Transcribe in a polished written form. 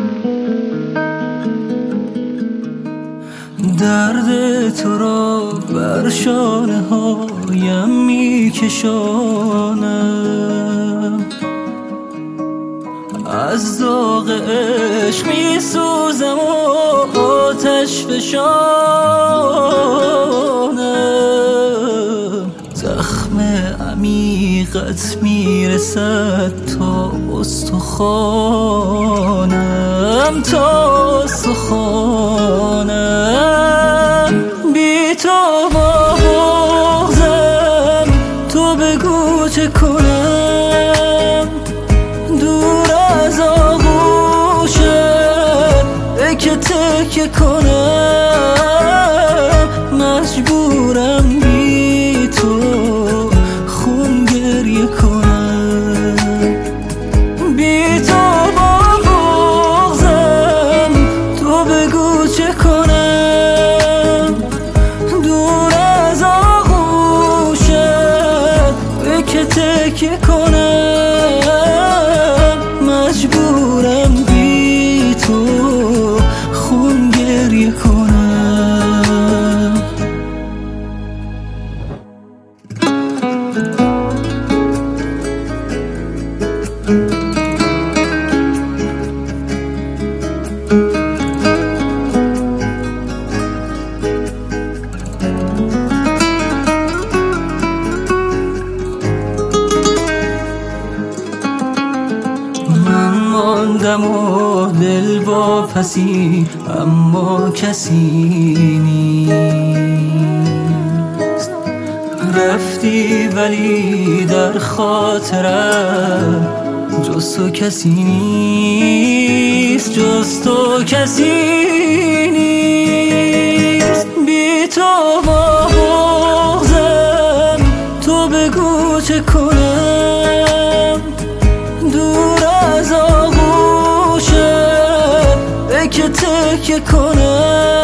درد تو را بر شانه هایم می کشانم، از داغ عشق می سوزم و آتش فشانم. زخم عمیقت می رسد تا استخوانم، تا استخوانم. بی تو با بغضم، تو بگو چه کنم؟ دور از آغوشت تکه تکه کنم. مجبورم بی تو خون گریه کنم. بی تو با بغضم، تو بگو چه کنم؟ دور از آغوشت تکه تکه کنم. مجبورم بی تو خون گریه کنم. من ماندم و دل واپسی، اما کسی نیست. رفتی ولی در خاطرم جز تو کسی نیست، جز تو کسی نیست. بی تو با بغضم، تو بگو چه کنم؟ دور از آغوشت تکه تکه کنم.